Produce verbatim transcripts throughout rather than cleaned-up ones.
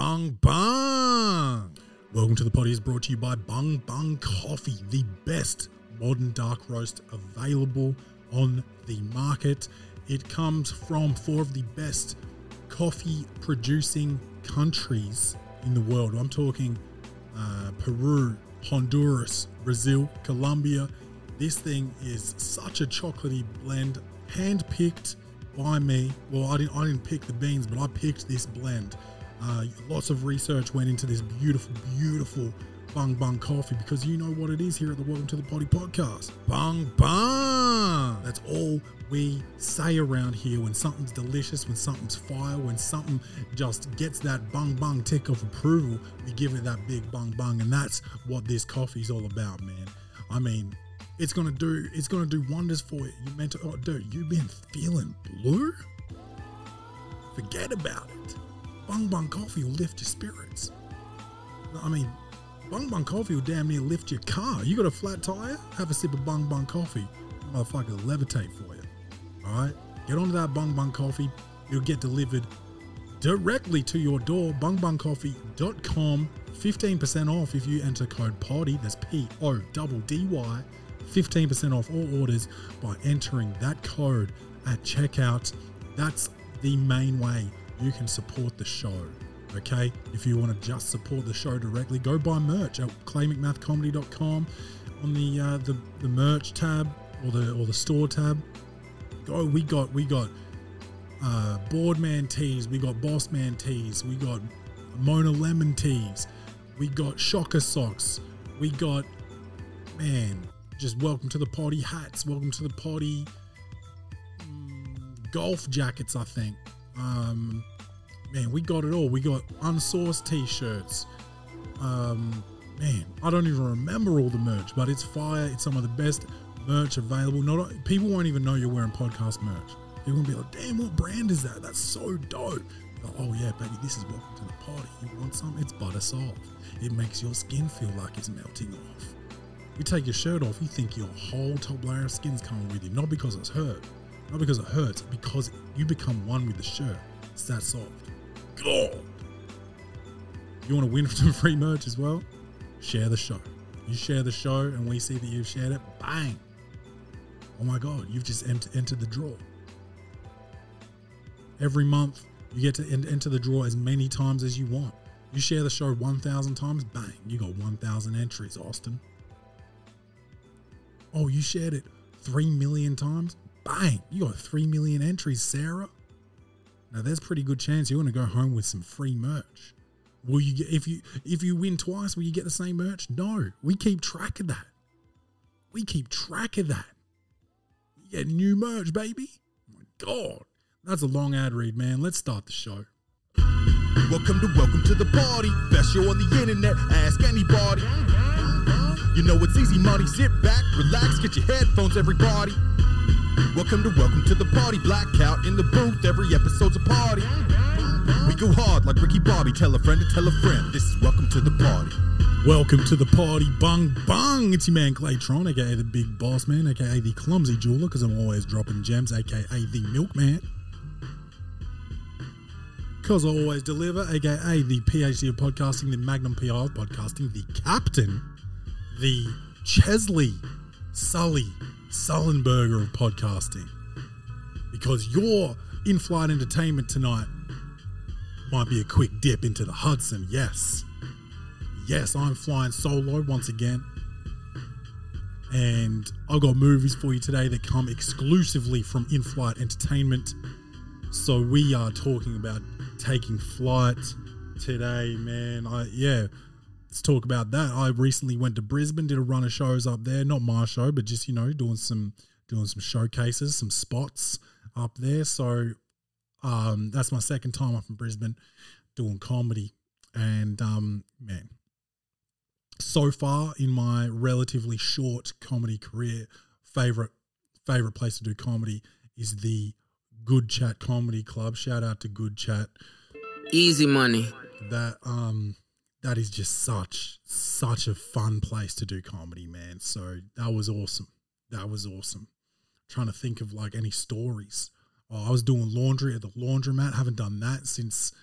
Bung Bung. Welcome to the Potty is brought to you by Bung Bung Coffee, the best modern dark roast available on the market. It comes from four of the best coffee producing countries in the world. I'm talking uh, Peru, Honduras, Brazil, Colombia. This thing is such a chocolatey blend, hand-picked by me. Well, I didn't, I didn't pick the beans, but I picked this blend. Uh, lots of research went into this beautiful, beautiful Bung Bung coffee because you know what it is here at the Welcome to the Potty podcast. Bung Bung! That's all we say around here when something's delicious, when something's fire, when something just gets that bung bung tick of approval, we give it that big bung bung, and that's what this coffee's all about, man. I mean, it's gonna do it's gonna do wonders for you. You meant to, oh, dude, you've been feeling blue? Forget about it. Bung Bung Coffee will lift your spirits. I mean, Bung Bung Coffee will damn near lift your car. You got a flat tire? Have a sip of Bung Bung Coffee. Motherfucker will levitate for you. All right? Get onto that Bung Bung Coffee. It'll get delivered directly to your door. bung bung coffee dot com. fifteen percent off if you enter code PODDY. That's P O D D Y. fifteen percent off all orders by entering that code at checkout. That's the main way you can support the show. Okay, if you want to just support the show directly, go buy merch at clay mcmath comedy dot com on the uh, the the merch tab or the or the store tab. Go, we got we got uh, Boardman tees, we got Bossman tees, we got Mona Lemon tees, we got Shocker socks, we got man just welcome to the potty hats, welcome to the potty mm, golf jackets. I think. Um, Man, we got it all. We got unsourced t-shirts. Um, man, I don't even remember all the merch, but it's fire. It's some of the best merch available. Not people won't even know you're wearing podcast merch. People will be like, damn, what brand is that? That's so dope. Like, oh yeah, baby, this is welcome to the party. You want some? It's butter soft. It makes your skin feel like it's melting off. You take your shirt off, you think your whole top layer of skin's coming with you. Not because it's hurt. Not because it hurts. Because you become one with the shirt. It's that soft. God. You want to win some free merch as well? Share the show. You share the show and we see that you've shared it. Bang. Oh my God, you've just ent- entered the draw. Every month, you get to en- enter the draw as many times as you want. You share the show one thousand times, bang, you got one thousand entries, Austin. Oh, you shared it three million times? Bang, you got three million entries, Sarah. Now there's a pretty good chance you're going to go home with some free merch. Will you get, if you if you win twice, will you get the same merch? No, we keep track of that. We keep track of that. You get new merch, baby. Oh my God, that's a long ad read, man. Let's start the show. Welcome to Welcome to the Party, best show on the internet. Ask anybody. You know it's easy money. Sit back, relax, get your headphones, everybody. Welcome to Welcome to the Party. Blackout in the booth. Every episode's a party. We go hard like Ricky Bobby. Tell a friend to tell a friend. This is Welcome to the Party. Welcome to the party, bung bung. It's your man Claytron, aka the Big Boss Man, aka the Clumsy Jeweler, because I'm always dropping gems, aka the Milkman. Because I always deliver, aka the PhD of podcasting, the Magnum P I of podcasting, the Captain, the Chesley Sully Sullenberger of podcasting. Because your in-flight entertainment tonight might be a quick dip into the Hudson. Yes. Yes, I'm flying solo once again. And I've got movies for you today that come exclusively from in-flight entertainment. So we are talking about taking flight today, man. I yeah. Let's talk about that. I recently went to Brisbane, did a run of shows up there. Not my show, but just, you know, doing some doing some showcases, some spots up there. So um, that's my second time up in Brisbane doing comedy. And, um, man, so far in my relatively short comedy career, favorite favorite place to do comedy is the Good Chat Comedy Club. Shout out to Good Chat. Easy money. That, um... That is just such, such a fun place to do comedy, man. So that was awesome. That was awesome. I'm trying to think of like any stories. Oh, I was doing laundry at the laundromat. Haven't done that since,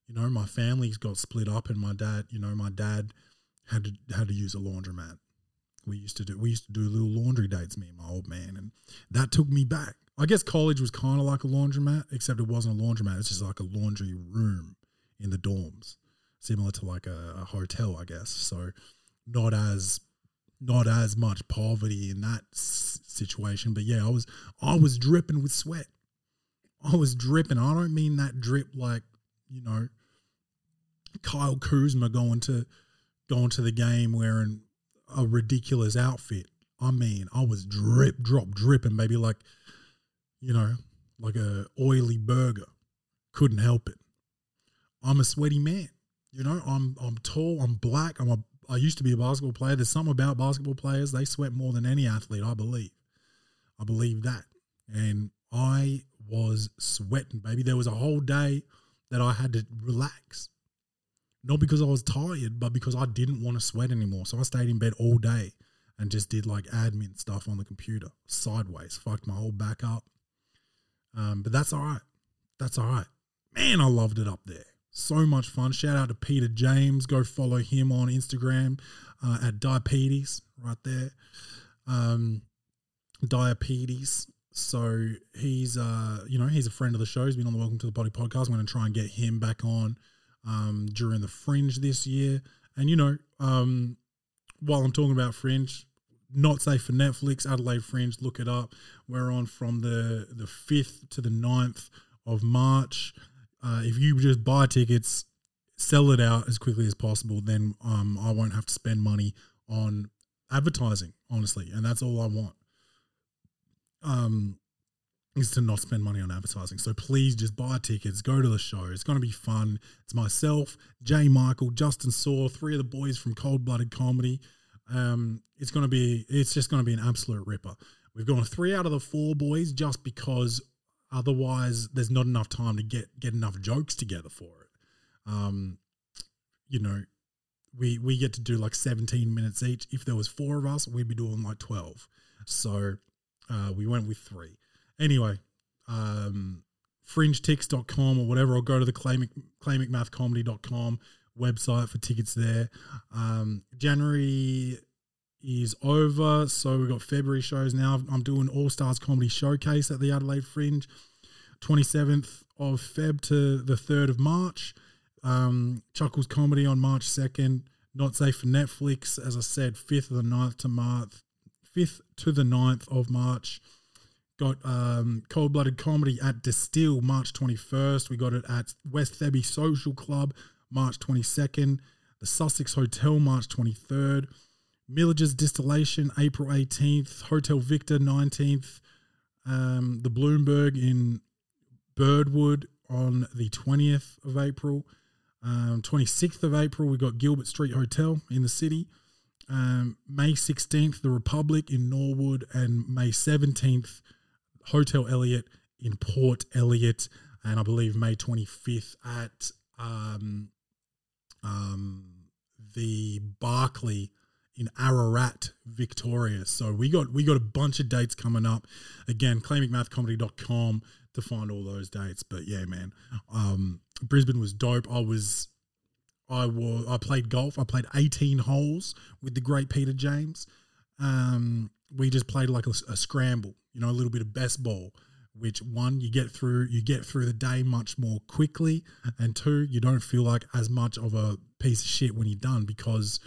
You know, my family's got split up, and my dad, you know, my dad had to had to use a laundromat. We used to do we used to do little laundry dates, me and my old man, and that took me back. I guess college was kind of like a laundromat, except it wasn't a laundromat. It's just like a laundry room in the dorms, similar to like a, a hotel, I guess. So not as not as much poverty in that s- situation, but yeah, I was I was dripping with sweat. I was dripping. I don't mean that drip like, you know, Kyle Kuzma going to going to the game wearing a ridiculous outfit. I mean, I was drip, drop, dripping, baby, like, you know, like a oily burger. Couldn't help it. I'm a sweaty man. You know, I'm I'm tall, I'm black, I'm a I used to be a basketball player. There's something about basketball players, they sweat more than any athlete, I believe. I believe that. And I was sweating, baby. There was a whole day that I had to relax. Not because I was tired, but because I didn't want to sweat anymore. So I stayed in bed all day and just did like admin stuff on the computer sideways. Fucked my whole back up. Um, but that's all right. That's all right. Man, I loved it up there. So much fun. Shout out to Peter James. Go follow him on Instagram uh, at Diapetes right there. Um, Diapetes. So he's, uh, you know, he's a friend of the show. He's been on the Welcome to the Potty podcast. I'm going to try and get him back on um, during the Fringe this year. And, you know, um, while I'm talking about Fringe, not safe for Netflix, Adelaide Fringe, look it up. We're on from the, the fifth to the ninth of March. Uh, if you just buy tickets, sell it out as quickly as possible, then um, I won't have to spend money on advertising, honestly. And that's all I want. Um, is to not spend money on advertising. So please just buy tickets, go to the show. It's going to be fun. It's myself, Jay Michael, Justin Saw, three of the boys from Cold Blooded Comedy. Um, it's going to be, it's just going to be an absolute ripper. We've gone three out of the four boys just because otherwise there's not enough time to get, get enough jokes together for it. Um, you know, we, we get to do like seventeen minutes each. If there was four of us, we'd be doing like twelve. So, uh, we went with three. Anyway, um, fringe tix dot com or whatever, or go to the clay mcmath comedy dot com website for tickets there. Um, January is over, so we've got February shows now. I'm doing All Stars Comedy Showcase at the Adelaide Fringe, twenty-seventh of Feb to the third of March. Um, Chuckles Comedy on March second. Not Safe for Netflix, as I said, fifth of the ninth to March, fifth to the ninth of March. Got um, Cold Blooded Comedy at Distill March twenty-first. We got it at West Thebby Social Club March twenty-second. The Sussex Hotel March twenty-third. Millage's Distillation April eighteenth. Hotel Victor nineteenth. Um, the Bloomberg in Birdwood on the twentieth of April. Um, twenty-sixth of April, we got Gilbert Street Hotel in the city. Um, May sixteenth, the Republic in Norwood, and May seventeenth, Hotel Elliott in Port Elliott, and I believe May twenty-fifth at um, um, the Barclay in Ararat, Victoria. So we got we got a bunch of dates coming up. Again, clay mc math comedy dot com to find all those dates. But yeah, man, um, Brisbane was dope. I was, I was, I played golf. I played eighteen holes with the great Peter James. Um, we just played like a, a scramble, you know, a little bit of best ball. Which one, you get through, you get through the day much more quickly, and two, you don't feel like as much of a piece of shit when you're done because,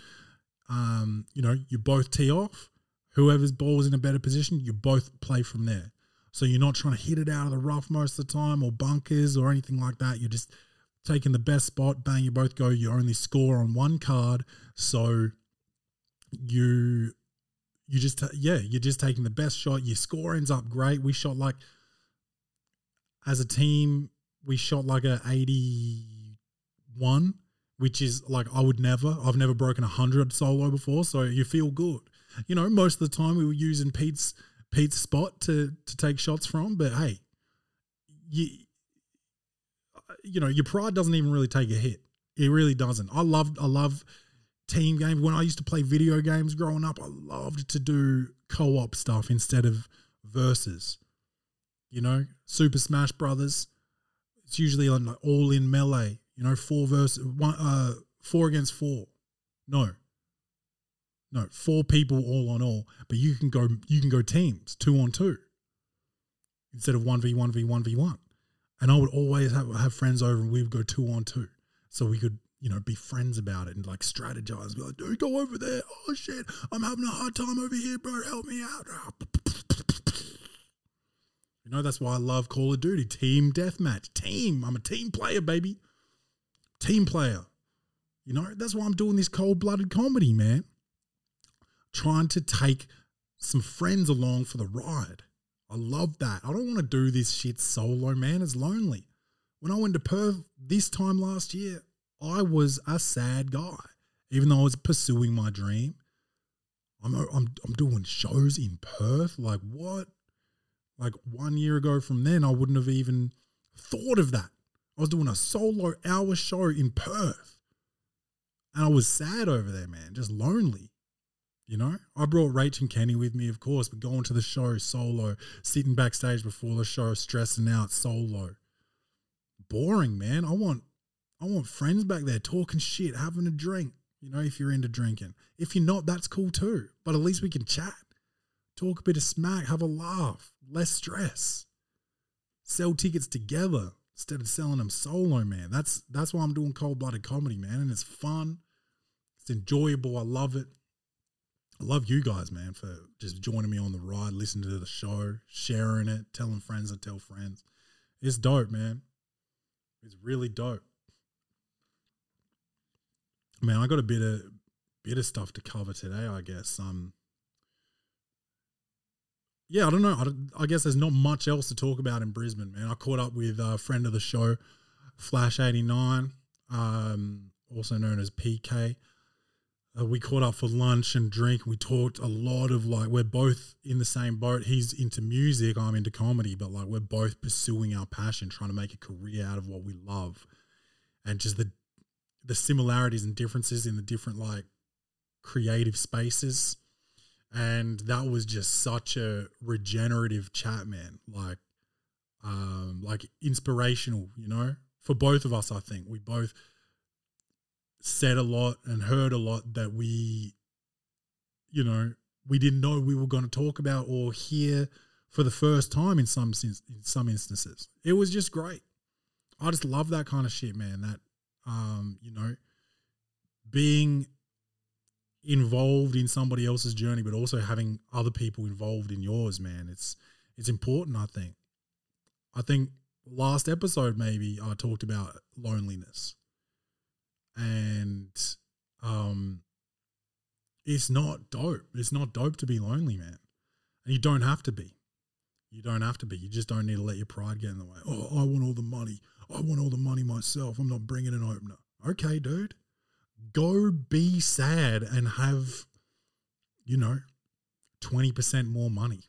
um, you know, you both tee off. Whoever's ball is in a better position, you both play from there. So you're not trying to hit it out of the rough most of the time or bunkers or anything like that. You're just taking the best spot, bang, you both go. You only score on one card, so you you just yeah, you're just taking the best shot. Your score ends up great. We shot like as a team, we shot like a eighty-one, which is like I would never. I've never broken a hundred solo before, so you feel good. You know, most of the time we were using Pete's Pete's spot to to take shots from, but hey, you you know, your pride doesn't even really take a hit. It really doesn't. I love I love team games. When I used to play video games growing up, I loved to do co-op stuff instead of versus. You know, Super Smash Brothers. It's usually on like all in melee. You You know, four versus one, uh, four against four. No, no, four people all on all. But you can go, you can go teams two on two instead of one v one v one v one. And I would always have have friends over, and we would go two on two, so we could, you know, be friends about it and like strategize. Be like, dude, go over there. Oh shit, I'm having a hard time over here, bro. Help me out. You know, that's why I love Call of Duty. Team deathmatch. Team. I'm a team player, baby. Team player. You know, that's why I'm doing this cold-blooded comedy, man. Trying to take some friends along for the ride. I love that. I don't want to do this shit solo, man. It's lonely. When I went to Perth this time last year, I was a sad guy. Even though I was pursuing my dream. I'm I'm I'm doing shows in Perth. Like, what? Like one year ago from then, I wouldn't have even thought of that. I was doing a solo hour show in Perth. And I was sad over there, man, just lonely. You know, I brought Rach and Kenny with me, of course, but going to the show solo, sitting backstage before the show, stressing out solo. Boring, man. I want, I want friends back there talking shit, having a drink, you know, if you're into drinking. If you're not, that's cool too. But at least we can chat, talk a bit of smack, have a laugh, less stress. Sell tickets together instead of selling them solo, man. That's that's why I'm doing cold-blooded comedy, man, and it's fun. It's enjoyable. I love it. I love you guys, man, for just joining me on the ride, listening to the show, sharing it, telling friends that tell friends. It's dope, man. It's really dope. Man, I got a bit of bit of stuff to cover today, I guess. Um, yeah, I don't know. I, I guess there's not much else to talk about in Brisbane, man. I caught up with a friend of the show, Flash eighty-nine, um, also known as P K. Uh, we caught up for lunch and drink. We talked a lot of like, we're both in the same boat. He's into music, I'm into comedy, but like we're both pursuing our passion, trying to make a career out of what we love. And just the the similarities and differences in the different like creative spaces. And that was just such a regenerative chat, man. Like, um, like inspirational, you know, for both of us. I think we both said a lot and heard a lot that we, you know, we didn't know we were going to talk about or hear for the first time in some in some instances. It was just great. I just love that kind of shit, man. That, um, you know, being involved in somebody else's journey, but also having other people involved in yours, man. It's it's important, I think. I think last episode maybe I talked about loneliness. And um it's not dope. It's not dope to be lonely, man. And you don't have to be. You don't have to be. You just don't need to let your pride get in the way. Oh, I want all the money. I want all the money myself. I'm not bringing an opener. Okay, dude. Go be sad and have, you know, twenty percent more money.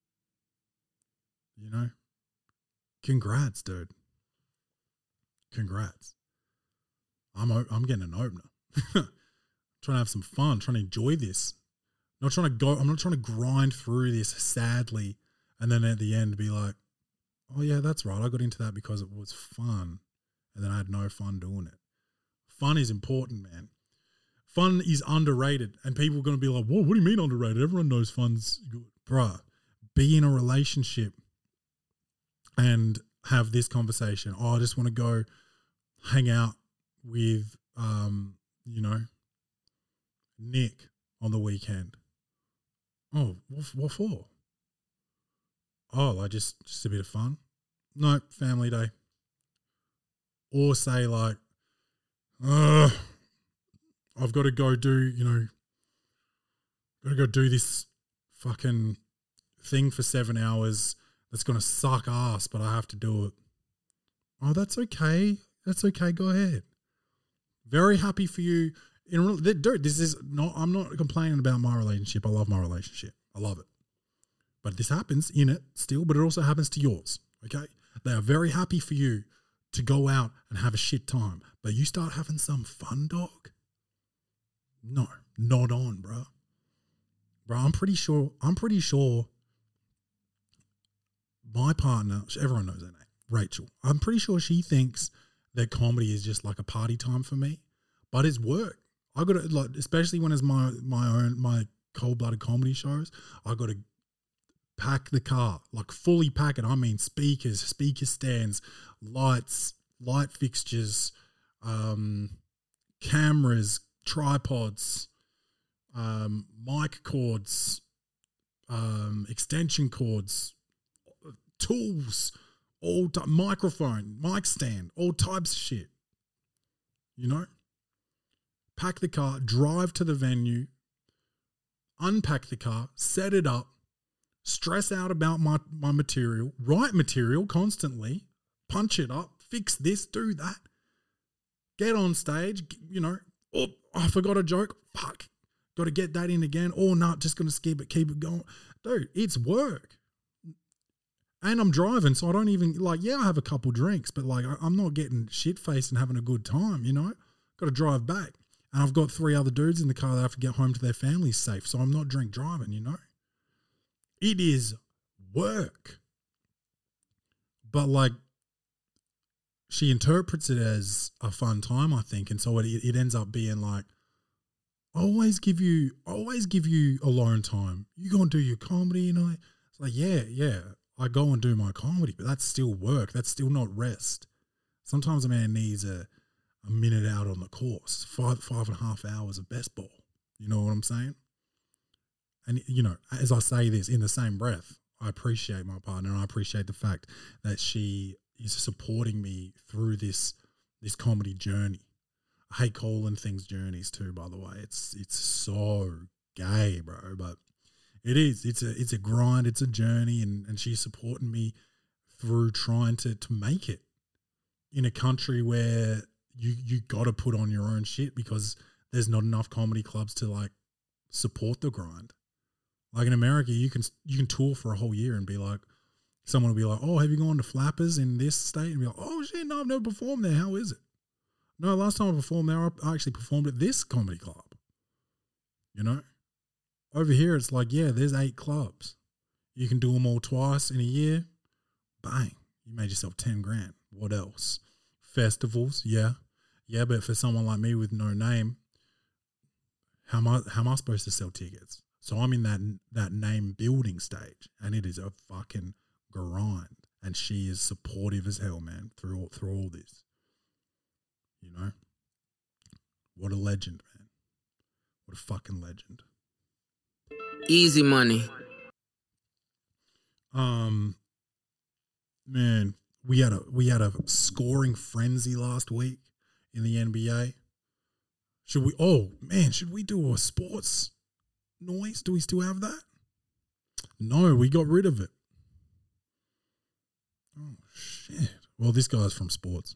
You know? Congrats, dude. Congrats. I'm I'm getting an opener. Trying to have some fun, trying to enjoy this. Not trying to go, I'm not trying to grind through this sadly and then at the end be like, oh yeah, that's right. I got into that because it was fun. And then I had no fun doing it. Fun is important, man. Fun is underrated. And people are going to be like, whoa, what do you mean underrated? Everyone knows fun's good. Bruh, be in a relationship and have this conversation. Oh, I just want to go hang out with, um, you know, Nick on the weekend. Oh, what, what for? Oh, like just, just a bit of fun? No, family day. Or say like, uh, I've got to go do, you know, got to go do this fucking thing for seven hours that's going to suck ass, but I have to do it. Oh, that's okay. That's okay. Go ahead. Very happy for you. In, dude, this is not, I'm not complaining about my relationship. I love my relationship. I love it. But this happens in it still, but it also happens to yours. Okay. They are very happy for you to go out and have a shit time. But you start having some fun, dog. No, not on, bro. Bro, I'm pretty sure, I'm pretty sure my partner, everyone knows her name, Rachel. I'm pretty sure she thinks that comedy is just like a party time for me, but it's work. I got to, like, especially when it's my my own my cold blooded comedy shows. I got to pack the car, like fully pack it. I mean, speakers, speaker stands, lights, light fixtures, um, cameras, tripods, um, mic cords, um, extension cords, tools, all t- microphone, mic stand, all types of shit. You know, pack the car, drive to the venue, unpack the car, set it up, stress out about my, my material, write material constantly, punch it up, fix this, do that, get on stage, you know, oh, I forgot a joke, fuck, got to get that in again, or not, just going to skip it, keep it going. Dude, it's work. And I'm driving, so I don't even, like, yeah, I have a couple drinks, but, like, I'm not getting shit-faced and having a good time, you know? Got to drive back. And I've got three other dudes in the car that have to get home to their families safe, so I'm not drink driving, you know? It is work. But, like, she interprets it as a fun time, I think, and so it, it ends up being like, always give you, always give you alone time. You go and do your comedy, you know? It's like, yeah, yeah. I go and do my comedy, but that's still work. That's still not rest. Sometimes a man needs a, a minute out on the course, five, five and a half hours of best ball. You know what I'm saying? And, you know, as I say this in the same breath, I appreciate my partner and I appreciate the fact that she is supporting me through this, this comedy journey. I hate calling things journeys too, by the way. It's, it's so gay, bro, but it is. It's a it's a grind. It's a journey, and, and she's supporting me through trying to, to make it in a country where you you got to put on your own shit because there's not enough comedy clubs to like support the grind. Like in America, you can you can tour for a whole year and be like, someone will be like, oh, have you gone to Flappers in this state? And be like, oh shit, no, I've never performed there. How is it? No, last time I performed there, I actually performed at this comedy club. You know. Over here, it's like, yeah, there's eight clubs. You can do them all twice in a year. Bang. You made yourself ten grand. What else? Festivals, yeah. Yeah, but for someone like me with no name, how am I, how am I supposed to sell tickets? So I'm in that that name building stage, and it is a fucking grind. And she is supportive as hell, man, through all, through all this. You know? What a legend, man. What a fucking legend. Easy money. Um, man, we had a we had a scoring frenzy last week in the N B A. Should we? Oh man, should we do a sports noise? Do we still have that? No, we got rid of it. Oh shit! Well, this guy's from sports.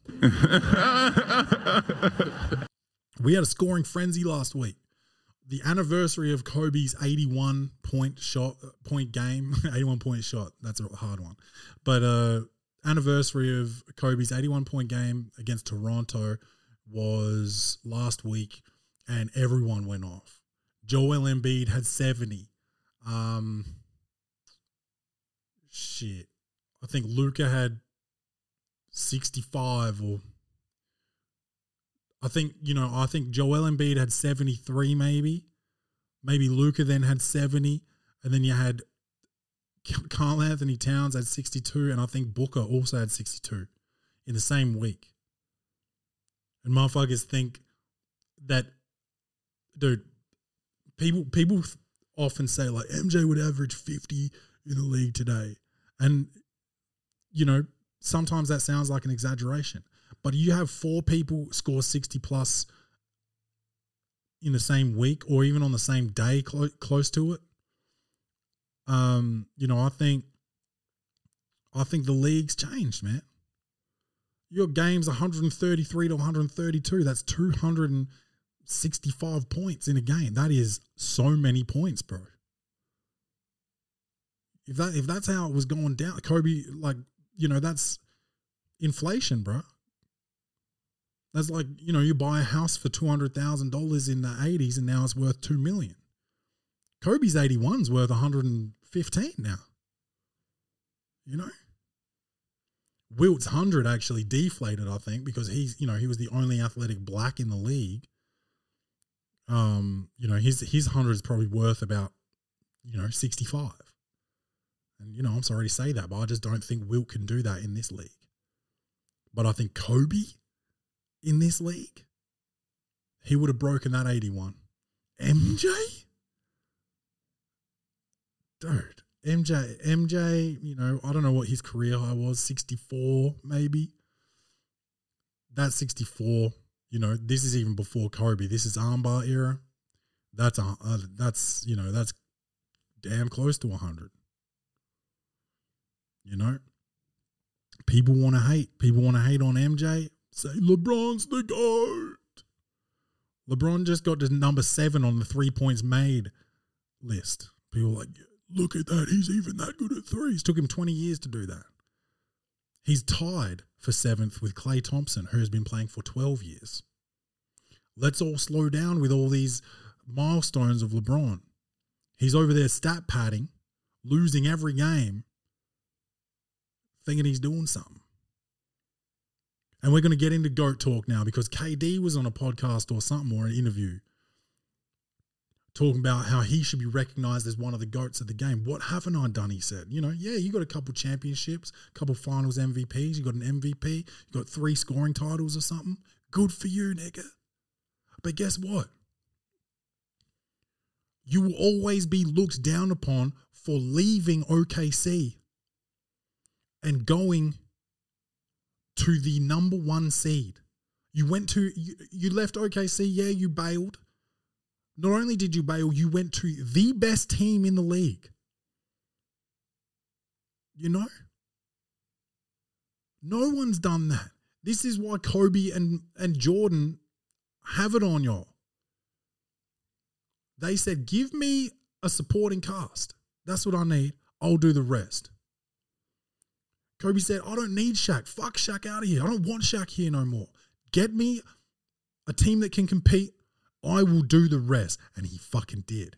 We had a scoring frenzy last week. The anniversary of Kobe's eighty-one point shot point game, eighty-one point shot. That's a hard one, but uh, anniversary of Kobe's eighty-one point game against Toronto was last week, and everyone went off. Joel Embiid had seventy. Um, shit, I think Luka had sixty-five or. I think, you know, I think Joel Embiid had seventy-three maybe. Maybe Luka then had seventy. And then you had Karl Anthony Towns had sixty-two. And I think Booker also had sixty-two in the same week. And motherfuckers think that, dude, people people often say, like, M J would average fifty in the league today. And, you know, sometimes that sounds like an exaggeration. But you have four people score sixty plus in the same week or even on the same day clo- close to it. Um, you know, I think I think the league's changed, man. Your game's one thirty-three to one thirty-two. That's two hundred sixty-five points in a game. That is so many points, bro. If that if that's how it was going down, Kobe, like, you know, that's inflation, bro. That's like, you know, you buy a house for two hundred thousand dollars in the eighties and now it's worth two million dollars. Kobe's eighty-one's worth one hundred fifteen now. You know? Wilt's one hundred actually deflated, I think, because he's, you know, he was the only athletic black in the league. Um, you know, his his one hundred is probably worth about, you know, sixty-five. And, you know, I'm sorry to say that, but I just don't think Wilt can do that in this league. But I think Kobe in this league, he would have broken that eighty-one. M J? Dude, M J, M J, you know, I don't know what his career high was, sixty-four maybe. That's sixty-four. You know, this is even before Kobe. This is armbar era. That's, a, uh, that's you know, that's damn close to one hundred. You know? People want to hate. People want to hate on M J. Say LeBron's the GOAT. LeBron just got to number seven on the three points made list. People are like, look at that. He's even that good at threes. Took him twenty years to do that. He's tied for seventh with Klay Thompson, who has been playing for twelve years. Let's all slow down with all these milestones of LeBron. He's over there stat padding, losing every game, thinking he's doing something. And we're going to get into GOAT talk now because K D was on a podcast or something or an interview talking about how he should be recognized as one of the GOATs of the game. What haven't I done, he said. You know, yeah, you got a couple championships, a couple finals M V Ps, you got an M V P, you got three scoring titles or something. Good for you, nigga. But guess what? You will always be looked down upon for leaving O K C and going to the number one seed. You went to, you, you left O K C, yeah, you bailed. Not only did you bail, you went to the best team in the league. You know? No one's done that. This is why Kobe and, and Jordan have it on y'all. They said, give me a supporting cast. That's what I need. I'll do the rest. Kobe said, I don't need Shaq. Fuck Shaq out of here. I don't want Shaq here no more. Get me a team that can compete. I will do the rest. And he fucking did.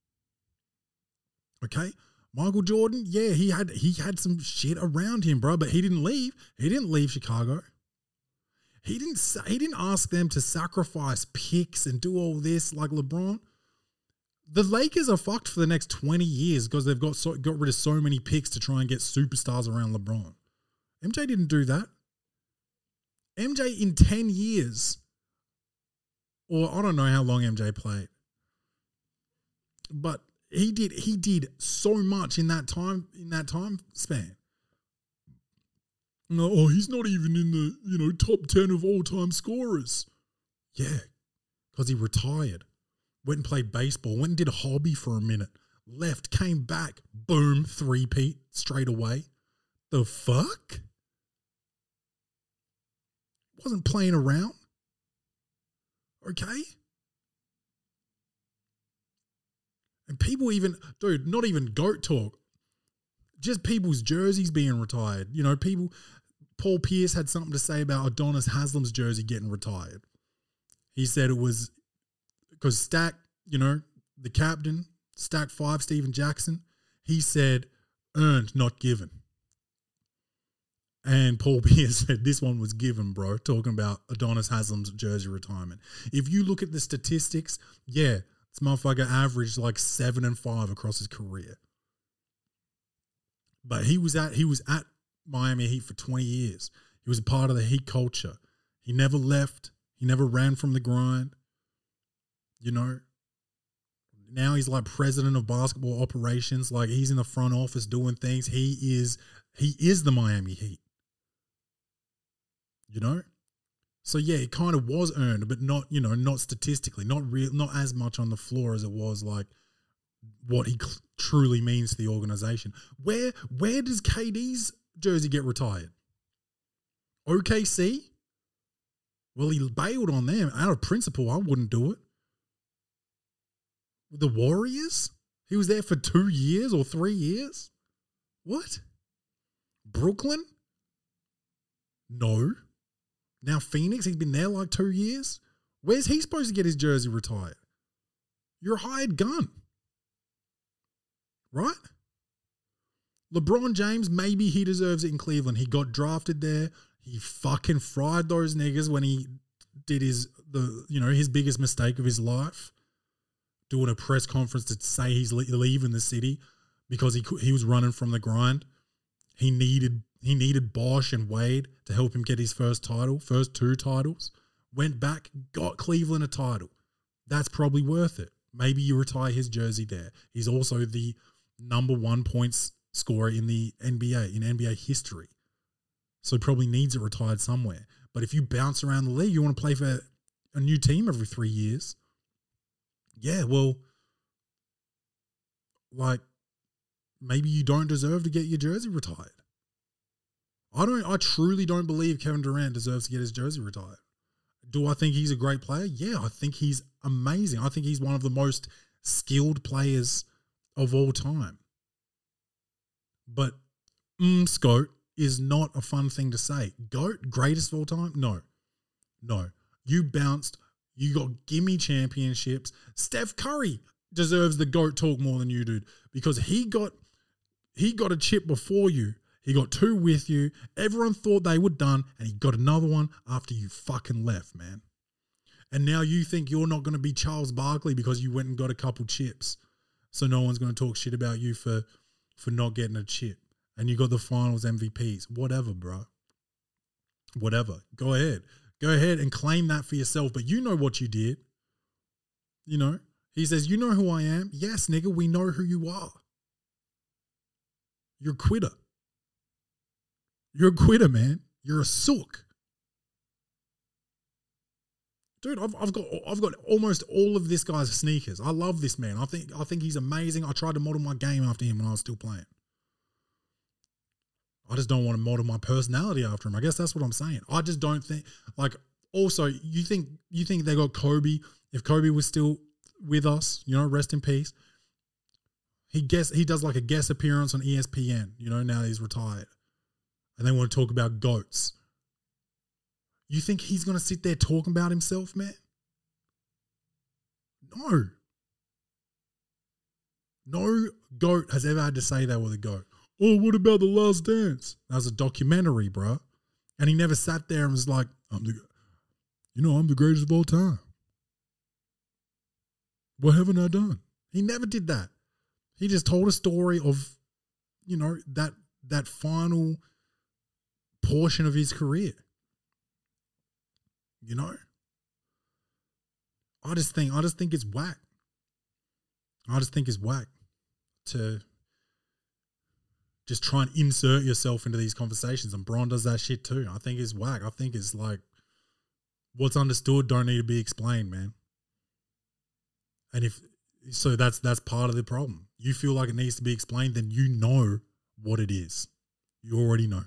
Okay? Michael Jordan, yeah, he had he had some shit around him, bro, but he didn't leave. He didn't leave Chicago. He didn't he didn't ask them to sacrifice picks and do all this like LeBron. The Lakers are fucked for the next twenty years because they've got so, got rid of so many picks to try and get superstars around LeBron. M J didn't do that. M J in ten years, or I don't know how long M J played, but he did he did so much in that time in that time span. No, oh, he's not even in the you know top ten of all time scorers. Yeah, because he retired. Went and played baseball, went and did a hobby for a minute, left, came back, boom, three-peat straight away. The fuck? Wasn't playing around. Okay? And people even, dude, not even GOAT talk. Just people's jerseys being retired. You know, people, Paul Pierce had something to say about Adonis Haslam's jersey getting retired. He said it was because Stack, you know, the captain, Stack five, Steven Jackson, he said, earned, not given. And Paul Pierce said this one was given, bro, talking about Adonis Haslam's jersey retirement. If you look at the statistics, yeah, this motherfucker averaged like seven and five across his career. But he was at he was at Miami Heat for twenty years. He was a part of the Heat culture. He never left. He never ran from the grind. You know, now he's like president of basketball operations. Like he's in the front office doing things. He is he is the Miami Heat. You know? So yeah, it kind of was earned, but not, you know, not statistically, not real, not as much on the floor as it was like what he cl- truly means to the organization. Where where does K D's jersey get retired? O K C? Well, he bailed on them. Out of principle, I wouldn't do it. The Warriors? He was there for two years or three years? What? Brooklyn? No. Now Phoenix, he's been there like two years? Where's he supposed to get his jersey retired? You're a hired gun. Right? LeBron James, maybe he deserves it in Cleveland. He got drafted there. He fucking fried those niggas when he did his, the you know, his biggest mistake of his life, doing a press conference to say he's leaving the city because he he was running from the grind. He needed he needed Bosh and Wade to help him get his first title, first two titles. Went back, got Cleveland a title. That's probably worth it. Maybe you retire his jersey there. He's also the number one points scorer in the N B A, in N B A history. So he probably needs it retired somewhere. But if you bounce around the league, you want to play for a new team every three years. Yeah, well, like, maybe you don't deserve to get your jersey retired. I don't. I truly don't believe Kevin Durant deserves to get his jersey retired. Do I think he's a great player? Yeah, I think he's amazing. I think he's one of the most skilled players of all time. But mm, Scout is not a fun thing to say. GOAT, greatest of all time? No. No. You bounced. You got gimme championships. Steph Curry deserves the GOAT talk more than you, dude, because he got he got a chip before you. He got two with you. Everyone thought they were done, and he got another one after you fucking left, man. And now you think you're not going to be Charles Barkley because you went and got a couple chips. So no one's going to talk shit about you for, for not getting a chip. And you got the finals M V Ps. Whatever, bro. Whatever. Go ahead. Go ahead and claim that for yourself. But you know what you did. You know? He says, you know who I am? Yes, nigga, we know who you are. You're a quitter. You're a quitter, man. You're a sook. Dude, I've, I've got I've got almost all of this guy's sneakers. I love this man. I think I think he's amazing. I tried to model my game after him when I was still playing. I just don't want to model my personality after him. I guess that's what I'm saying. I just don't think, like, also, you think you think they got Kobe. If Kobe was still with us, you know, rest in peace. He guess he does like a guest appearance on E S P N, you know, now that he's retired. And they want to talk about GOATs. You think he's going to sit there talking about himself, man? No. No GOAT has ever had to say they were the GOAT. Oh, what about The Last Dance? That was a documentary, bro. And he never sat there and was like, I'm the, you know, I'm the greatest of all time. What haven't I done? He never did that. He just told a story of, you know, that that final portion of his career. You know? I just think I just think it's whack. I just think it's whack to just try and insert yourself into these conversations. And Bron does that shit too. I think it's whack. I think it's like what's understood don't need to be explained, man. And if so that's that's part of the problem. You feel like it needs to be explained, then you know what it is. You already know.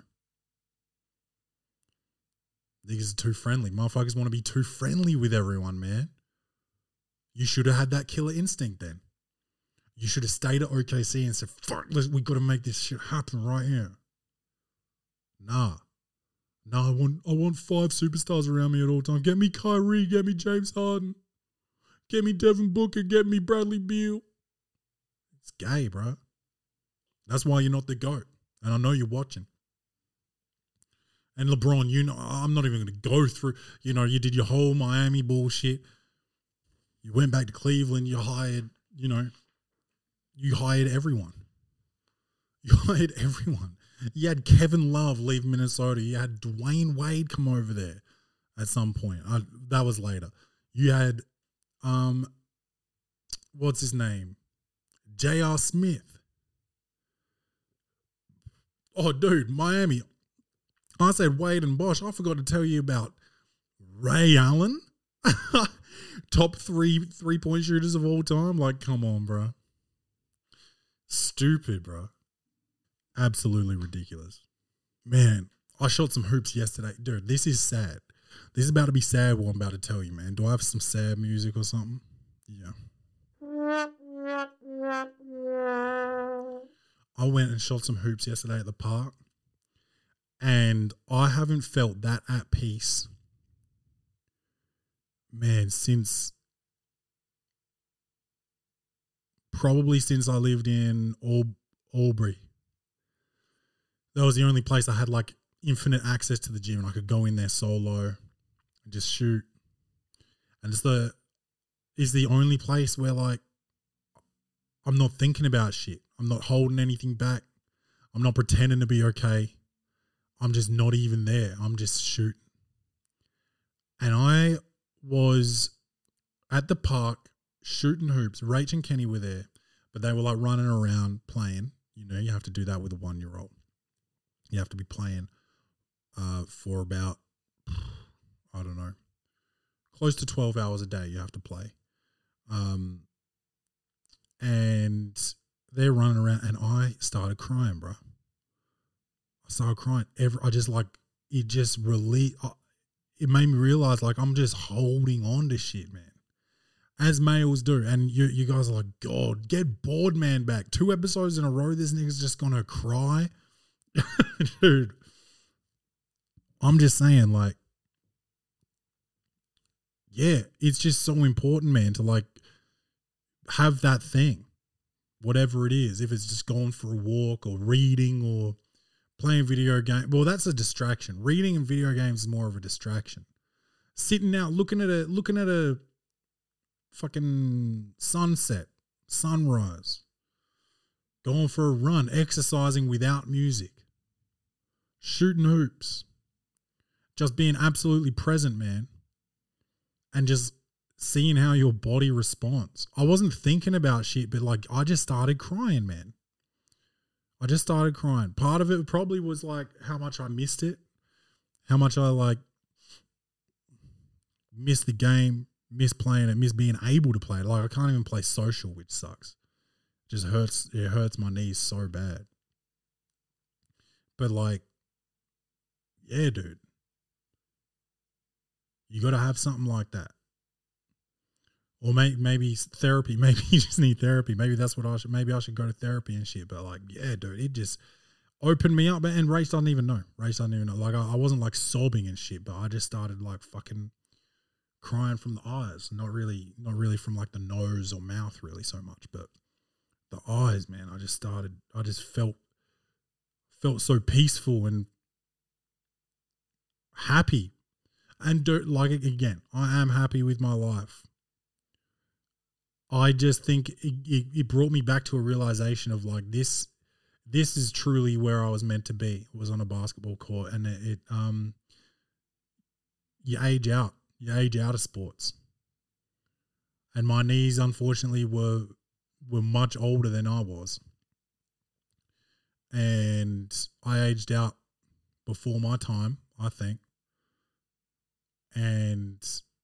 Niggas are too friendly. Motherfuckers want to be too friendly with everyone, man. You should have had that killer instinct then. You should have stayed at O K C and said, fuck, let's, we got to make this shit happen right here. Nah. Nah, I want, I want five superstars around me at all times. Get me Kyrie, get me James Harden. Get me Devin Booker, get me Bradley Beal. It's gay, bro. That's why you're not the GOAT. And I know you're watching. And LeBron, you know, I'm not even going to go through, you know, you did your whole Miami bullshit. You went back to Cleveland, you hired, you know, you hired everyone. You hired everyone. You had Kevin Love leave Minnesota. You had Dwayne Wade come over there at some point. I, that was later. You had, um, what's his name? J R. Smith. Oh, dude, Miami. I said Wade and Bosh. I forgot to tell you about Ray Allen. Top three three-point shooters of all time. Like, come on, bro. Stupid, bro. Absolutely ridiculous. Man, I shot some hoops yesterday. Dude, this is sad. This is about to be sad what I'm about to tell you, man. Do I have some sad music or something? Yeah. I went and shot some hoops yesterday at the park. And I haven't felt that at peace, man, since probably since I lived in Al- Albury. that was the only place I had like infinite access to the gym, and I could go in there solo and just shoot. And it's the is the only place where like I'm not thinking about shit. I'm not holding anything back. I'm not pretending to be okay. I'm just not even there. I'm just shooting. And I was at the park shooting hoops. Rach and Kenny were there, but they were like running around playing. You know, you have to do that with a one-year-old. You have to be playing uh, for about, I don't know, close to twelve hours a day you have to play. Um, and they're running around, and I started crying, bro. I started crying. Every, I just like, it just really, it made me realize like I'm just holding on to shit, man. As males do. And you you guys are like, God, get Boardman back. Two episodes in a row, this nigga's just going to cry. Dude, I'm just saying, like, yeah, it's just so important, man, to like have that thing, whatever it is. If it's just going for a walk or reading or playing video game. Well, that's a distraction. Reading and video games is more of a distraction. Sitting out, looking at a looking at a fucking sunset, sunrise, going for a run, exercising without music, shooting hoops, just being absolutely present, man, and just seeing how your body responds. I wasn't thinking about shit, but like I just started crying, man. I just started crying. Part of it probably was like how much I missed it, how much I like missed the game, miss playing it, miss being able to play it. Like I can't even play social, which sucks. It just hurts. It hurts my knees so bad. But like, yeah, dude, you got to have something like that. Or may, maybe therapy. Maybe you just need therapy. Maybe that's what I should. Maybe I should go to therapy and shit. But like, yeah, dude, it just opened me up. And Race doesn't even know. Race doesn't even know. Like I, I wasn't like sobbing and shit, but I just started like fucking crying from the eyes. Not really, not really from like the nose or mouth, really so much, but the eyes, man. I just started. I just felt felt so peaceful and happy. And do, like again, I am happy with my life. I just think it, it, it brought me back to a realization of like this, this is truly where I was meant to be, was on a basketball court. And it, it um, you age out, you age out of sports. And my knees, unfortunately, were, were much older than I was. And I aged out before my time, I think. And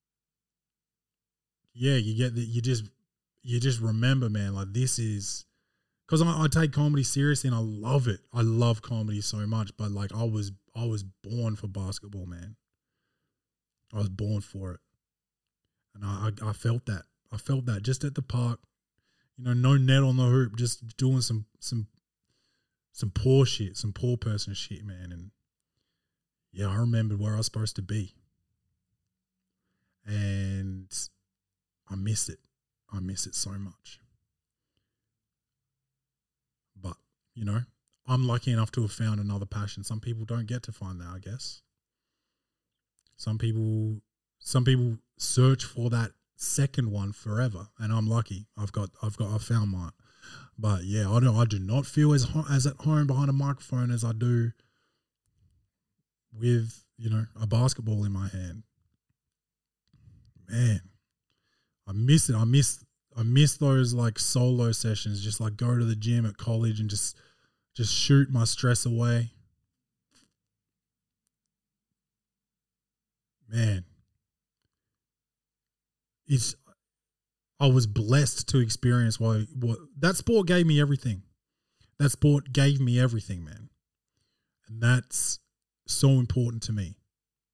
yeah, you get that, you just, you just remember, man, like this is, because I, I take comedy seriously and I love it. I love comedy so much, but like I was, I was born for basketball, man. I was born for it. And I, I, I felt that. I felt that just at the park, you know, no net on the hoop, just doing some, some, some poor shit, some poor person shit, man. And yeah, I remembered where I was supposed to be. And I miss it. I miss it so much. But, you know, I'm lucky enough to have found another passion. Some people don't get to find that, I guess. Some people some people search for that second one forever, and I'm lucky. I've got I've got I found mine. But yeah, I don't I do not feel as as at home behind a microphone as I do with, you know, a basketball in my hand. Man, I miss it. I miss I miss those like solo sessions. Just like go to the gym at college and just just shoot my stress away. Man, it's I was blessed to experience what what that sport gave me everything. That sport gave me everything, man, and that's so important to me.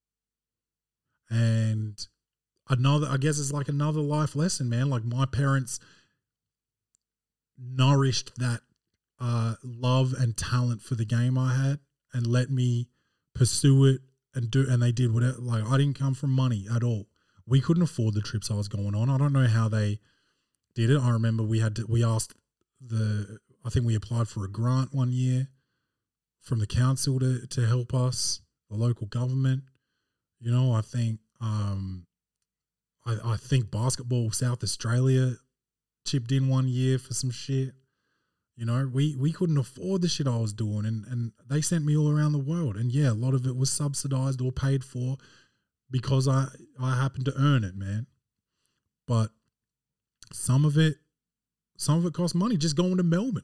And another, I guess it's like another life lesson, man. Like my parents nourished that uh, love and talent for the game I had and let me pursue it and do, and they did whatever. Like I didn't come from money at all. We couldn't afford the trips I was going on. I don't know how they did it. I remember we had to, we asked the, I think we applied for a grant one year from the council to, to help us, the local government. You know, I think um, I, I think Basketball South Australia chipped in one year for some shit. You know, we, we couldn't afford the shit I was doing, and, and they sent me all around the world. And yeah, a lot of it was subsidized or paid for because I, I happened to earn it, man. But some of it, some of it cost money just going to Melbourne.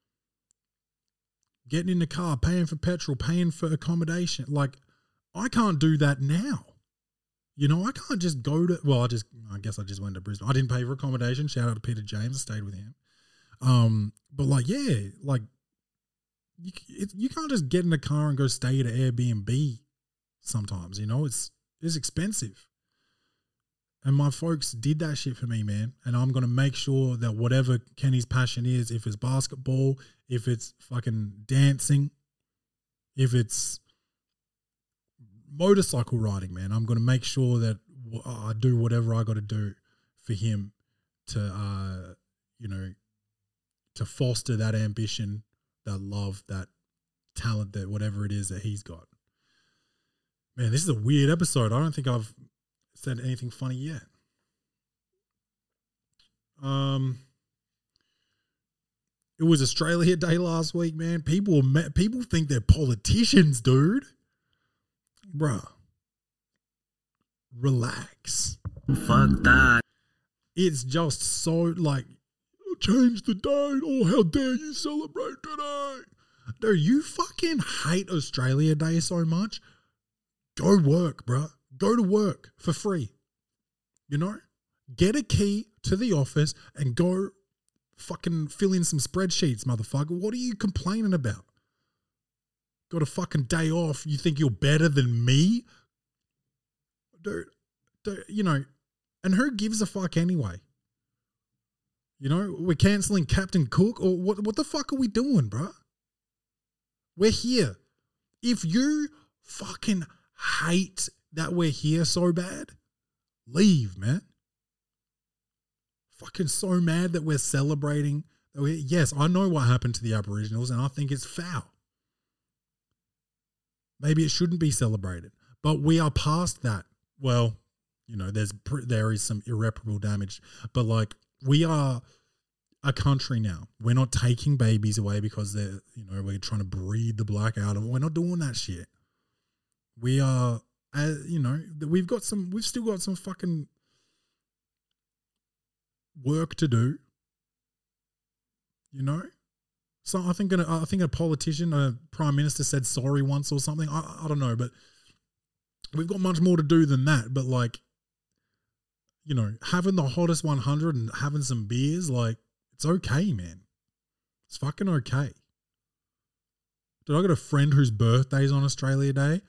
Getting in the car, paying for petrol, paying for accommodation. Like, I can't do that now. You know, I can't just go to, well, I just, I guess I just went to Brisbane. I didn't pay for accommodation. Shout out to Peter James. I stayed with him. Um, but like, yeah, like you, it, you can't just get in a car and go stay at an Airbnb sometimes, you know, it's, it's expensive. And my folks did that shit for me, man. And I'm going to make sure that whatever Kenny's passion is, if it's basketball, if it's fucking dancing, if it's motorcycle riding, man, I'm going to make sure that I do whatever I got to do for him to, uh, you know, to foster that ambition, that love, that talent, that whatever it is that he's got. Man, this is a weird episode. I don't think I've said anything funny yet. Um, it was Australia Day last week, man. People people think they're politicians, dude. Bruh. Relax. Fuck that. It's just so like, change the date. Oh, how dare you celebrate today? Dude, you fucking hate Australia Day so much. Go work, bruh. Go to work for free. You know? Get a key to the office and go fucking fill in some spreadsheets, motherfucker. What are you complaining about? Got a fucking day off. You think you're better than me? Dude, dude, you know, and who gives a fuck anyway? You know, we're cancelling Captain Cook, or what, what the fuck are we doing, bro? We're here. If you fucking hate that we're here so bad, leave, man. Fucking so mad that we're celebrating. That we're, yes, I know what happened to the Aboriginals and I think it's foul. Maybe it shouldn't be celebrated, but we are past that. Well, you know, there's there is some irreparable damage, but like, we are a country now. We're not taking babies away because they're, you know, we're trying to breed the black out of them. We're not doing that shit. We are, uh, you know, we've got some, we've still got some fucking work to do. You know? So I think, an, I think a politician, a prime minister said sorry once or something. I, I don't know, but we've got much more to do than that. But like, you know, having the hottest one hundred and having some beers, like, it's okay, man. It's fucking okay. Dude, I got a friend whose birthday's on Australia Day,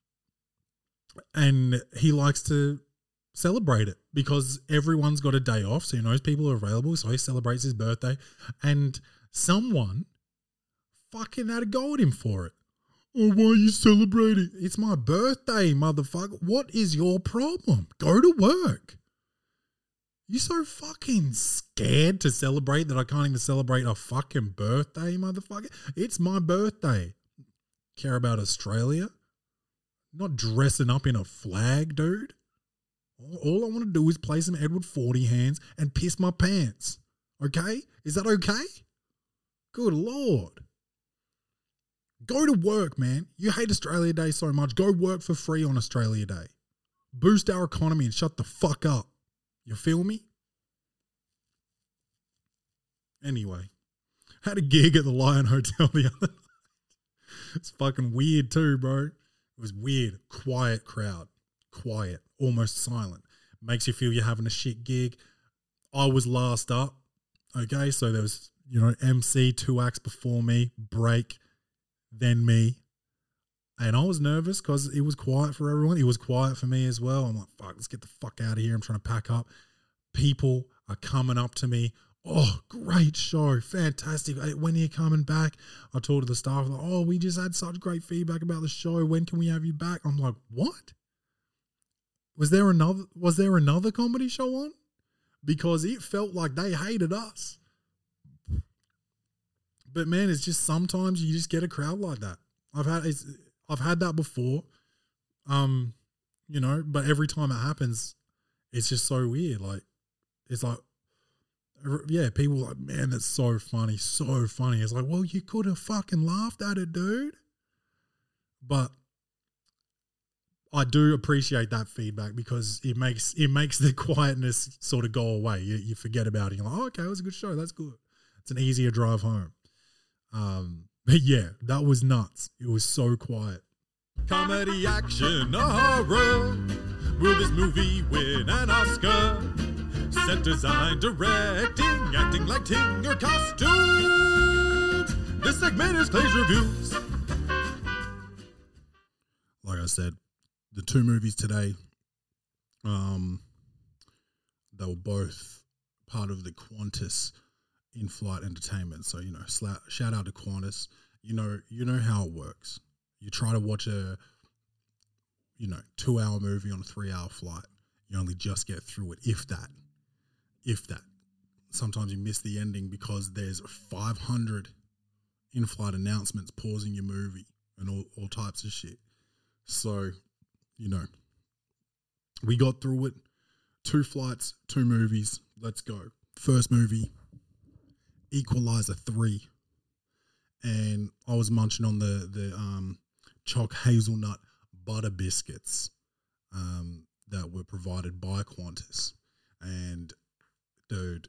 and he likes to celebrate it because everyone's got a day off, so he knows people are available, so he celebrates his birthday, and someone fucking had a go at him for it. Oh, why are you celebrating? It's my birthday, motherfucker. What is your problem? Go to work. You so fucking scared to celebrate that I can't even celebrate a fucking birthday, motherfucker? It's my birthday. Care about Australia? Not dressing up in a flag, dude. All, all I want to do is play some Edward Forty Hands and piss my pants. Okay? Is that okay? Good Lord. Go to work, man. You hate Australia Day so much. Go work for free on Australia Day. Boost our economy and shut the fuck up. You feel me? Anyway, had a gig at the Lion Hotel the other night. It's fucking weird too, bro. It was weird. Quiet crowd. Quiet. Almost silent. Makes you feel you're having a shit gig. I was last up. Okay, so there was, you know, M C, two acts before me, break, then me. And I was nervous because it was quiet for everyone. It was quiet for me as well. I'm like, fuck, let's get the fuck out of here. I'm trying to pack up. People are coming up to me. Oh, great show. Fantastic. When are you coming back? I told the staff, like, oh, we just had such great feedback about the show. When can we have you back? I'm like, what? Was there another, was there another comedy show on? Because it felt like they hated us. But man, it's just sometimes you just get a crowd like that. I've had it's, I've had that before. Um, you know, but every time it happens, it's just so weird. Like, it's like, yeah, people are like, man, that's so funny, so funny. It's like, well, you could have fucking laughed at it, dude. But I do appreciate that feedback because it makes it makes the quietness sort of go away. You, you forget about it. You're like, oh, okay, it was a good show. That's good. It's an easier drive home. Um, but yeah, that was nuts. It was so quiet. Comedy, action, or horror. Will this movie win an Oscar? Set design, directing, acting, lighting, or costumes. This segment is Clay's Reviews. Like I said, the two movies today, um, they were both part of the Qantas in-flight entertainment. So, you know, sla- shout out to Qantas. You know, you know how it works. You try to watch a, you know, two-hour movie on a three-hour flight. You only just get through it, if that. If that. Sometimes you miss the ending because there's five hundred in-flight announcements pausing your movie and all, all types of shit. So, you know, we got through it. Two flights, two movies. Let's go. First movie, Equalizer three. And I was munching on the, the um, choc hazelnut butter biscuits um, that were provided by Qantas. And, dude,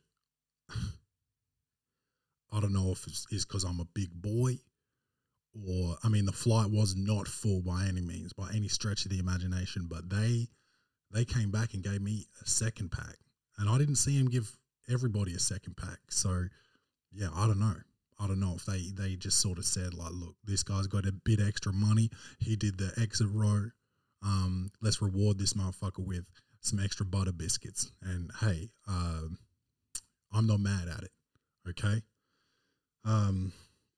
I don't know if it's because I'm a big boy or, I mean, the flight was not full by any means, by any stretch of the imagination, but they they came back and gave me a second pack. And I didn't see him give everybody a second pack. So, yeah, I don't know. I don't know if they, they just sort of said, like, look, this guy's got a bit extra money. He did the exit row. Um, let's reward this motherfucker with some extra butter biscuits. And, hey, um, I'm not mad at it, okay? Um,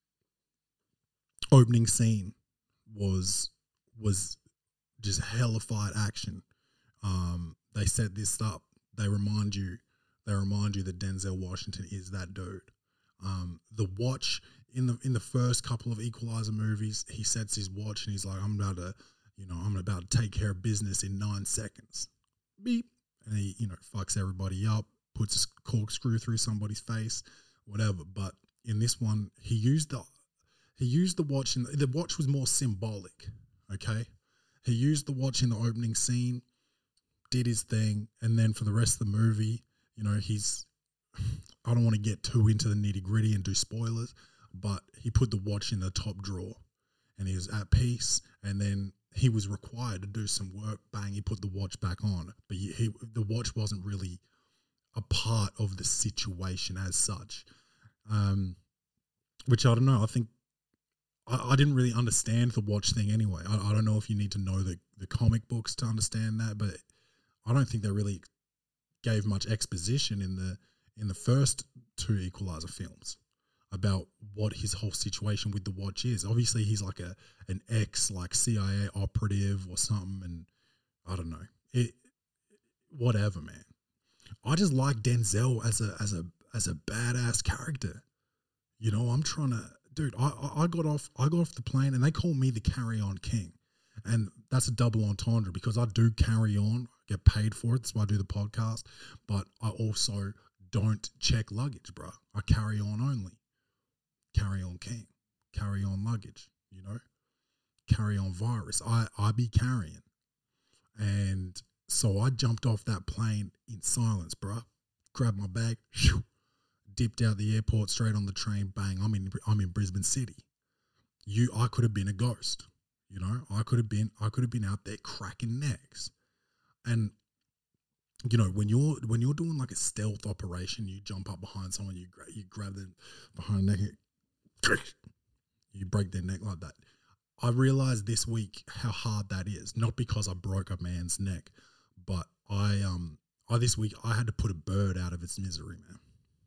opening scene was was just hellified action. Um, they set this up. They remind you, they remind you that Denzel Washington is that dude. Um, the watch in the in the first couple of Equalizer movies, he sets his watch and he's like, "I'm about to, you know, I'm about to take care of business in nine seconds." Beep, and he, you know, fucks everybody up, puts a corkscrew through somebody's face, whatever. But in this one, he used the he used the watch, and the watch was more symbolic. Okay, he used the watch in the opening scene, did his thing, and then for the rest of the movie, you know, he's. I don't want to get too into the nitty gritty and do spoilers, but he put the watch in the top drawer and he was at peace. And then he was required to do some work. Bang, he put the watch back on. But he, he, the watch wasn't really a part of the situation as such, um, which I don't know. I think I, I didn't really understand the watch thing anyway. I, I don't know if you need to know the, the comic books to understand that, but I don't think they really gave much exposition in the in the first two Equalizer films about what his whole situation with the watch is. Obviously, he's like a an ex like C I A operative or something, and I don't know. It whatever, man. I just like Denzel as a as a as a badass character. You know, I'm trying to, dude. I I got off I got off the plane and they call me the Carry On King, and that's a double entendre because I do carry on, get paid for it. That's why I do the podcast, but I also don't check luggage, bro. I carry on only. Carry on king. Carry on luggage, you know? Carry on virus. I, I be carrying. And so I jumped off that plane in silence, bro. Grabbed my bag, shoo, dipped out the airport, straight on the train, bang, I'm in I'm in Brisbane City. You I could have been a ghost, you know? I could have been I could have been out there cracking necks. And you know, when you're when you're doing like a stealth operation, you jump up behind someone, you gra- you grab them behind the neck, you break their neck like that. I realized this week how hard that is. Not because I broke a man's neck, but I um I this week I had to put a bird out of its misery, man.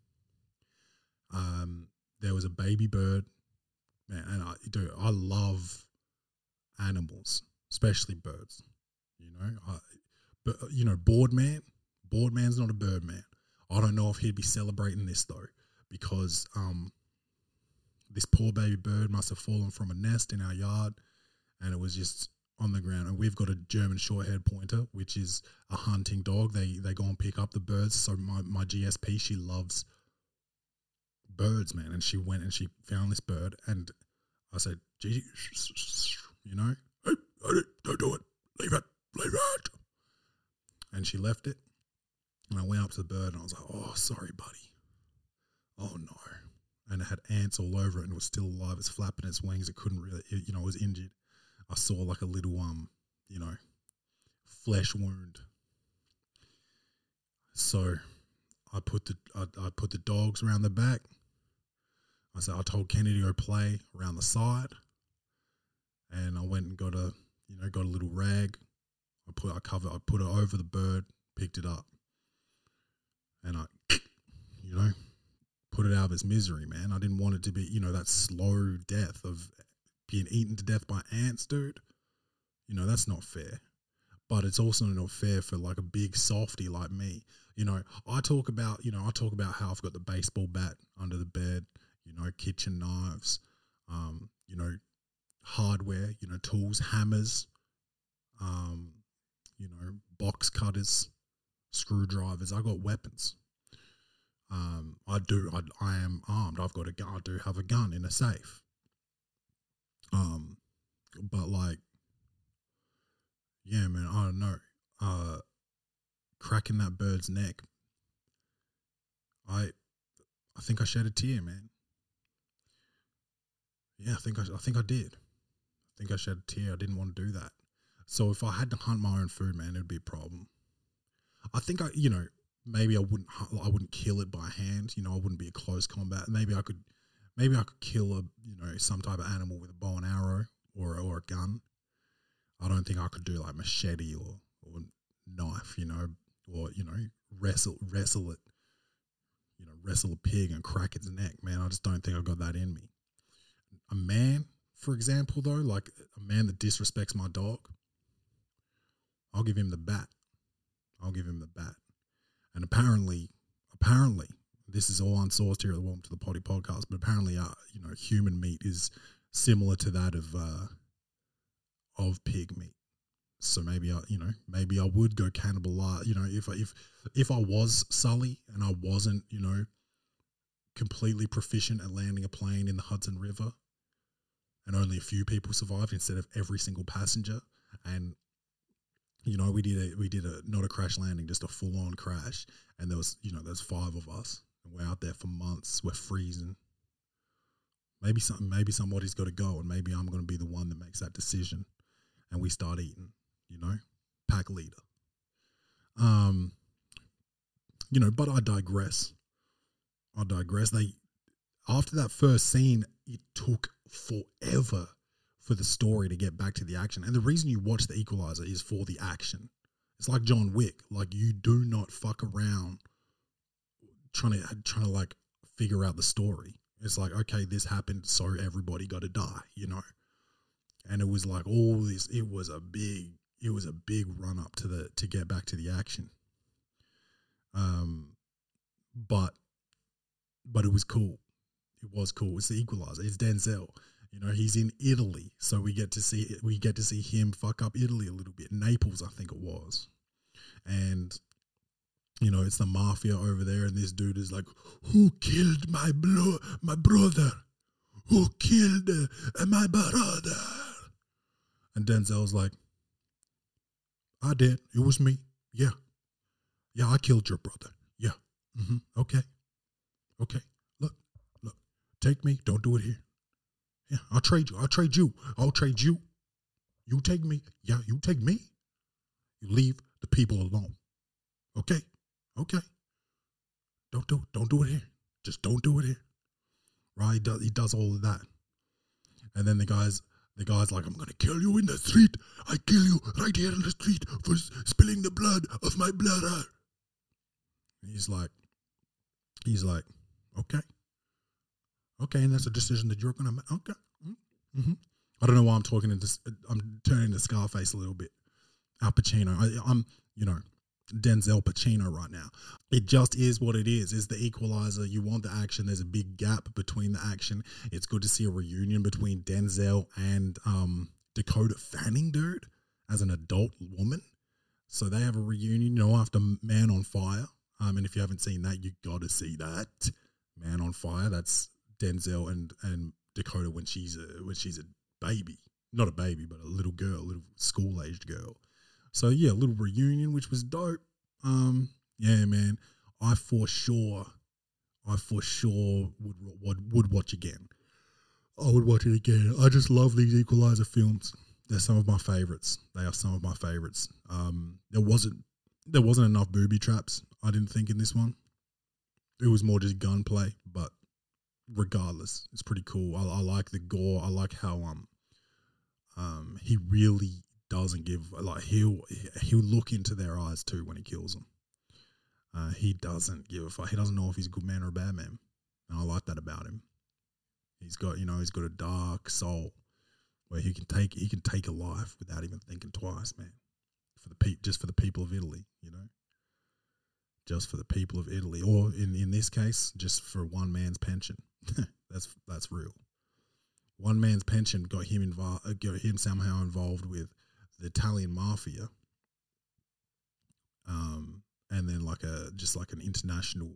Um, there was a baby bird, man, and I do I love animals, especially birds. You know, I. But, you know, Boardman, Boardman's not a Birdman. I don't know if he'd be celebrating this, though, because um, this poor baby bird must have fallen from a nest in our yard, and it was just on the ground. And we've got a German short-haired pointer, which is a hunting dog. They they go and pick up the birds. So my, my G S P, she loves birds, man. And she went and she found this bird, and I said, Gigi, you know, hey, don't do it. Leave it. Leave it. And she left it. And I went up to the bird, and I was like, oh, sorry, buddy. Oh, no. And it had ants all over it, and it was still alive. It's flapping its wings. It couldn't really, it, you know, it was injured. I saw like a little, um, you know, flesh wound. So I put the I, I put the dogs around the back. I said I told Kenny to go play around the side, and I went and got a you know got a little rag. I put I covered I put it over the bird, picked it up, and I, you know, put it out of its misery, man. I didn't want it to be you know that slow death of being eaten to death by ants, dude. You know, that's not fair. But it's also not fair for like a big softy like me. You know, I talk about, you know, I talk about how I've got the baseball bat under the bed, you know, kitchen knives, um, you know, hardware, you know, tools, hammers, um, you know, box cutters, screwdrivers. I got weapons. Um, I do, I, I am armed. I've got a gun. I do have a gun in a safe. Um, but like, yeah, man, I don't know. Uh, cracking that bird's neck. I, I think I shed a tear, man. Yeah, I think I, I think I did. I think I shed a tear. I didn't want to do that. So if I had to hunt my own food, man, it'd be a problem. I think I, you know, maybe I wouldn't, I wouldn't kill it by hand. You know, I wouldn't be a close combat. Maybe I could. Maybe I could kill a, you know, some type of animal with a bow and arrow or or a gun. I don't think I could do like machete or, or knife, you know, or, you know, wrestle wrestle it, you know, wrestle a pig and crack its neck, man. I just don't think I've got that in me. A man, for example, though, like a man that disrespects my dog, I'll give him the bat. I'll give him the bat. And apparently, apparently, this is all unsourced here at the Welcome to the Potty podcast, but apparently, uh, you know, human meat is similar to that of uh, of pig meat. So maybe I, you know, maybe I would go cannibal. You know, if I, if if I was Sully and I wasn't, you know, completely proficient at landing a plane in the Hudson River, and only a few people survived instead of every single passenger, and you know, we did a we did a not a crash landing, just a full on crash, and there was you know there's five of us. We're out there for months. We're freezing. Maybe some, maybe somebody's got to go, and maybe I'm going to be the one that makes that decision. And we start eating, you know, pack leader. Um, you know, but I digress. I digress. They after that first scene, it took forever for the story to get back to the action. And the reason you watch The Equalizer is for the action. It's like John Wick. Like you do not fuck around. Trying to trying to like figure out the story. It's like, okay, this happened, so everybody got to die, you know. And it was like all this. It was a big. It was a big run up to the to get back to the action. Um, but but it was cool. It was cool. It's The Equalizer. It's Denzel. You know, he's in Italy, so we get to see we get to see him fuck up Italy a little bit. Naples, I think it was, and. You know, it's the mafia over there, and this dude is like, "Who killed my bro- my brother? Who killed uh, my brother?" And Denzel's like, "I did. It was me. Yeah, yeah, I killed your brother. Yeah. Mm-hmm. Okay, okay. Look, look. Take me. Don't do it here. Yeah, I'll trade you. I'll trade you. I'll trade you. You take me. Yeah, you take me. You leave the people alone. Okay." Okay, don't do it. Don't do it here. Just don't do it here. Right? He does, he does all of that. And then the guy's, the guy's like, "I'm going to kill you in the street. I kill you right here in the street for spilling the blood of my brother." He's like, he's like, okay. Okay, and that's a decision that you're going to make. Okay. Mm-hmm. I don't know why I'm talking into, I'm turning to Scarface a little bit. Al Pacino. I, I'm, you know, Denzel Pacino right now. It just is what it is. It's the equalizer. You want the action. There's a big gap between the action. It's good to see a reunion between Denzel and um, Dakota Fanning, dude, as an adult woman. So they have a reunion, you know, after Man on Fire. Um, and if you haven't seen that, you got to see that. Man on Fire. That's Denzel and, and Dakota when she's a when she's a baby, not a baby, but a little girl, a little school aged girl. So yeah, a little reunion, which was dope. Um, yeah, man, I for sure, I for sure would would would watch again. I would watch it again. I just love these Equalizer films. They're some of my favorites. They are some of my favorites. Um, there wasn't there wasn't enough booby traps, I didn't think, in this one. It was more just gunplay, but regardless, it's pretty cool. I, I like the gore. I like how um um he really doesn't give, like, he'll he'll look into their eyes too when he kills them. Uh, he doesn't give a fuck. He doesn't know if he's a good man or a bad man, and I like that about him. He's got, you know, he's got a dark soul where he can take he can take a life without even thinking twice, man. For the pe- just for the people of Italy, you know, just for the people of Italy, or in in this case, just for one man's pension. that's that's real. One man's pension got him involved, got him somehow involved with the Italian mafia, um, and then like a just like an international,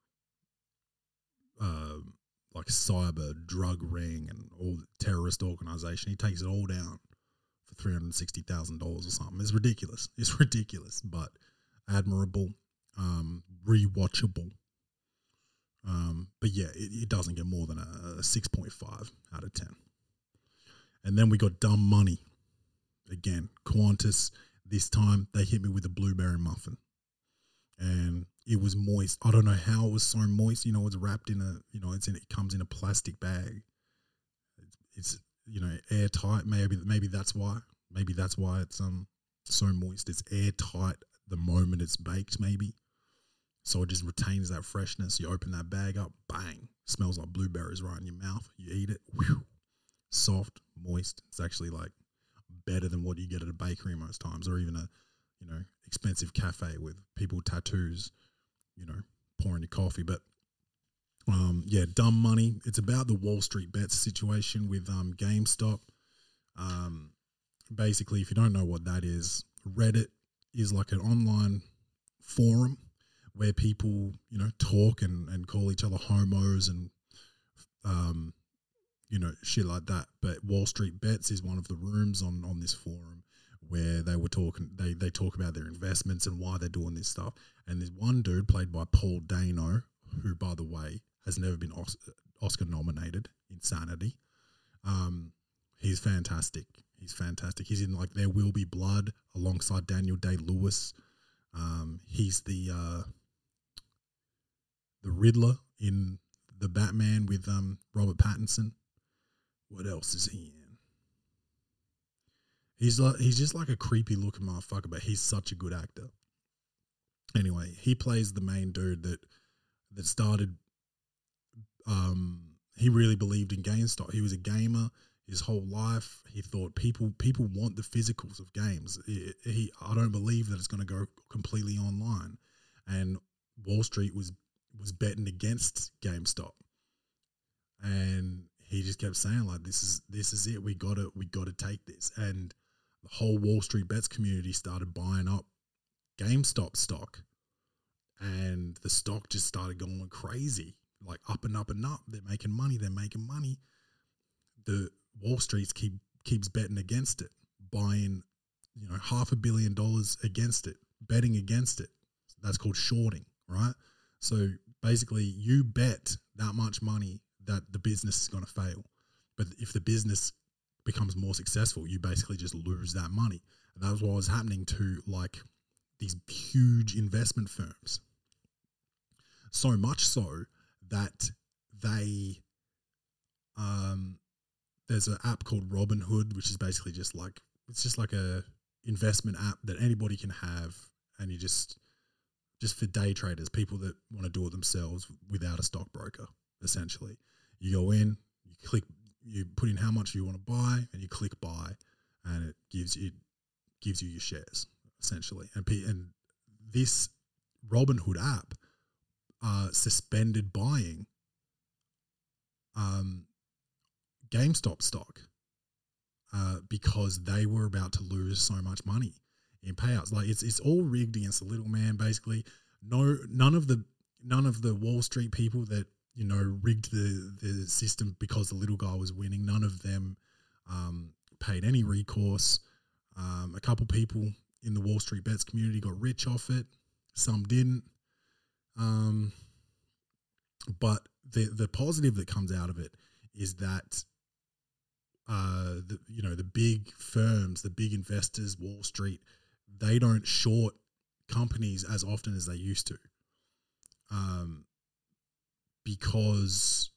uh, like cyber drug ring and all terrorist organization. He takes it all down for three hundred sixty thousand dollars or something. It's ridiculous. It's ridiculous, but admirable, um, rewatchable. Um, but yeah, it, it doesn't get more than a, a six point five out of ten. And then we got Dumb Money. Again, Qantas. This time they hit me with a blueberry muffin, and it was moist. I don't know how it was so moist. You know, it's wrapped in a, you know, it's in, it comes in a plastic bag. It's, it's you know, airtight. Maybe maybe that's why. Maybe that's why it's um so moist. It's airtight the moment it's baked. Maybe. So it just retains that freshness. You open that bag up, bang, smells like blueberries right in your mouth. You eat it, whew, soft, moist. It's actually like better than what you get at a bakery most times, or even a, you know, expensive cafe with people with tattoos, you know, pouring your coffee. But um, yeah, Dumb Money. It's about the Wall Street Bets situation with um, GameStop. Um, basically, if you don't know what that is, Reddit is like an online forum where people, you know, talk and, and call each other homos and, um, you know, shit like that. But Wall Street Bets is one of the rooms on, on this forum where they were talking, they, they talk about their investments and why they're doing this stuff. And there's one dude played by Paul Dano, who, by the way, has never been Oscar nominated, Insanity. Um, he's fantastic. He's fantastic. He's in like There Will Be Blood alongside Daniel Day-Lewis. Um, he's the, uh, the Riddler in the Batman with um, Robert Pattinson. What else is he in? He's like he's just like a creepy looking motherfucker, but he's such a good actor. Anyway, he plays the main dude that that started. Um, he really believed in GameStop. He was a gamer his whole life. He thought people people want the physicals of games. He, he I don't believe that it's going to go completely online, and Wall Street was. was betting against GameStop, and he just kept saying like, this is this is it, we gotta we gotta take this. And the whole Wall Street Bets community started buying up GameStop stock, and the stock just started going crazy, like up and up and up. They're making money, they're making money. The Wall Street keep keeps betting against it, buying, you know, half a billion dollars against it, betting against it. That's called shorting, right? So basically, you bet that much money that the business is going to fail. But if the business becomes more successful, you basically just lose that money. And that was what was happening to like these huge investment firms. So much so that they, um, there's an app called Robinhood, which is basically just like, it's just like a investment app that anybody can have, and you just... just for day traders, people that want to do it themselves without a stockbroker, essentially. You go in, you click, you put in how much you want to buy, and you click buy, and it gives you gives you your shares, essentially. And and this Robinhood app uh, suspended buying um, GameStop stock uh, because they were about to lose so much money in payouts. Like it's it's all rigged against the little man, basically. No, none of the none of the Wall Street people that you know rigged the the system because the little guy was winning. None of them um, paid any recourse. Um, a couple people in the Wall Street Bets community got rich off it. Some didn't. Um, but the the positive that comes out of it is that uh, the you know the big firms, the big investors, Wall Street, they don't short companies as often as they used to, um, because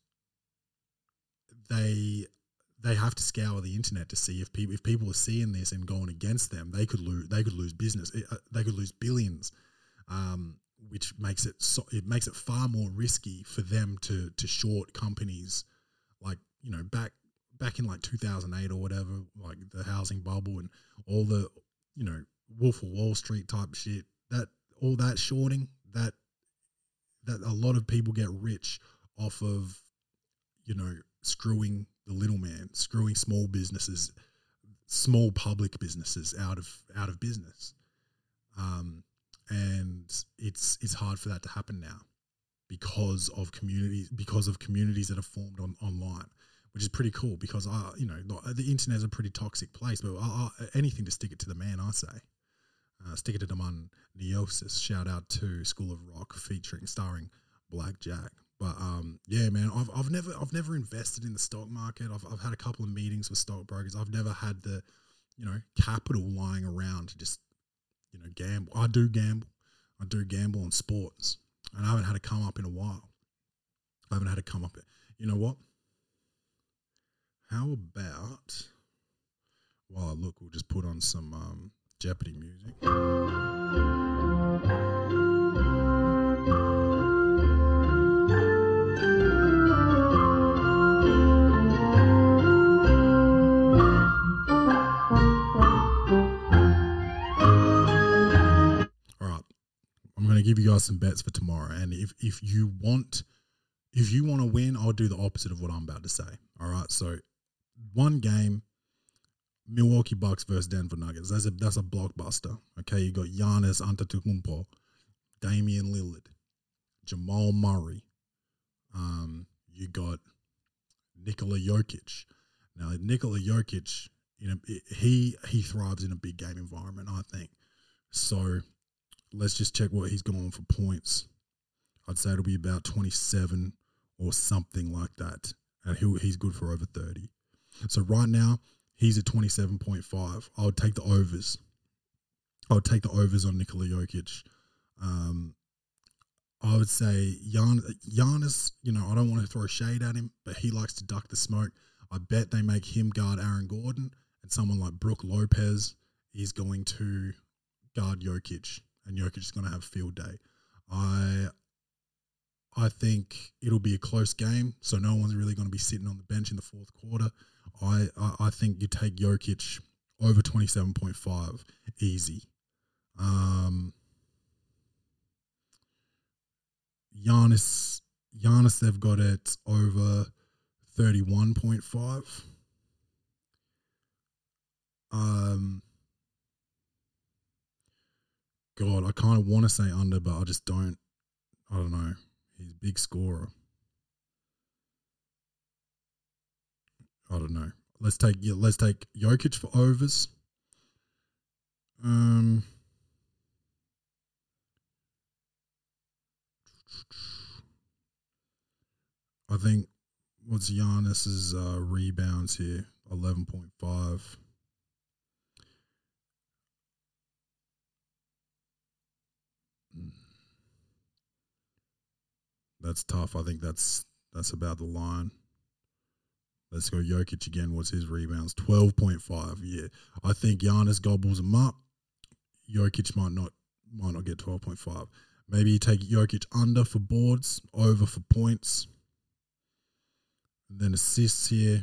they they have to scour the internet to see if people if people are seeing this and going against them, they could lose they could lose business, they could lose billions, um, which makes it so, it makes it far more risky for them to to short companies, like you know back back in like two thousand eight or whatever, like the housing bubble and all the you know Wolf of Wall Street type shit. That all that shorting, that that a lot of people get rich off of, you know, screwing the little man, screwing small businesses, small public businesses out of out of business. Um, and it's it's hard for that to happen now because of communities because of communities that are formed on online, which is pretty cool. Because I, you know, the internet is a pretty toxic place, but I, I, anything to stick it to the man, I say. Uh, stick it to the man, Neosis. Shout out to School of Rock featuring, starring Black Jack. But um, yeah, man, I've I've never I've never invested in the stock market. I've I've had a couple of meetings with stockbrokers. I've never had the, you know, capital lying around to just, you know, gamble. I do gamble. I do gamble on sports, and I haven't had it come up in a while. I haven't had it come up. You know what? How about while I look, we'll just put on some um. Jeopardy music. All right, I'm going to give you guys some bets for tomorrow, and if if you want, if you want to win, I'll do the opposite of what I'm about to say. All right, so one game. Milwaukee Bucks versus Denver Nuggets. That's a that's a blockbuster. Okay, you got Giannis Antetokounmpo, Damian Lillard, Jamal Murray. Um, you got Nikola Jokic. Now Nikola Jokic, you know, he he thrives in a big game environment, I think. So let's just check what he's going for points. I'd say it'll be about twenty-seven or something like that, and he he's good for over thirty. So right now. He's at twenty-seven point five. I would take the overs. I would take the overs on Nikola Jokic. Um, I would say Gian, Giannis, you know, I don't want to throw shade at him, but he likes to duck the smoke. I bet they make him guard Aaron Gordon, and someone like Brook Lopez is going to guard Jokic, and Jokic is going to have a field day. I I think it'll be a close game, so no one's really going to be sitting on the bench in the fourth quarter. I, I, I think you take Jokic over twenty-seven point five, easy. Um, Giannis, Giannis, they've got it over thirty-one point five. Um, God, I kind of want to say under, but I just don't. I don't know. He's a big scorer. I don't know. Let's take yeah, let's take Jokic for overs. Um, I think what's Giannis's uh, rebounds here? eleven point five. That's tough. I think that's that's about the line. Let's go Jokic again. What's his rebounds? twelve point five. Yeah. I think Giannis gobbles him up. Jokic might not might not get twelve point five. Maybe you take Jokic under for boards, over for points. And then assists here.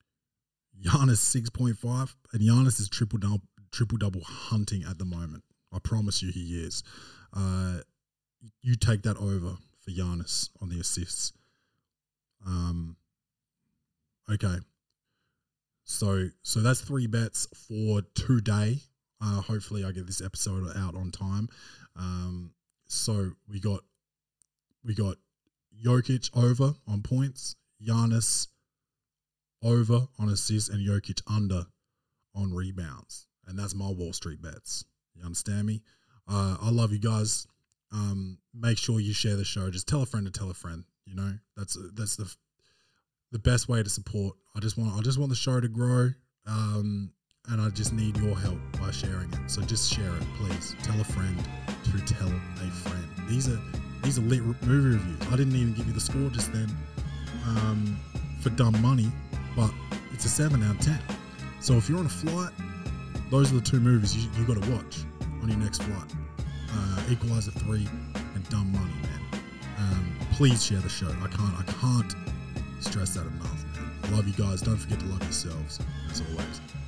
Giannis six point five. And Giannis is triple double triple double hunting at the moment. I promise you he is. Uh, you take that over for Giannis on the assists. Um. Okay. So so that's three bets for today. Uh, hopefully I get this episode out on time. Um. So we got we got Jokic over on points, Giannis over on assists, and Jokic under on rebounds. And that's my Wall Street bets. You understand me? Uh, I love you guys. Um, make sure you share the show. Just tell a friend to tell a friend. You know, that's that's the the best way to support. I just want I just want the show to grow, um, and I just need your help by sharing it. So just share it, please. Tell a friend to tell a friend. These are these are lit movie reviews. I didn't even give you the score just then um, for Dumb Money, but it's a seven out of ten. So if you're on a flight, those are the two movies you you got to watch on your next flight. Uh, Equalizer three and Dumb Money, man. Um, please share the show. I can't I can't stress that enough, man. I love you guys. Don't forget to love yourselves as always.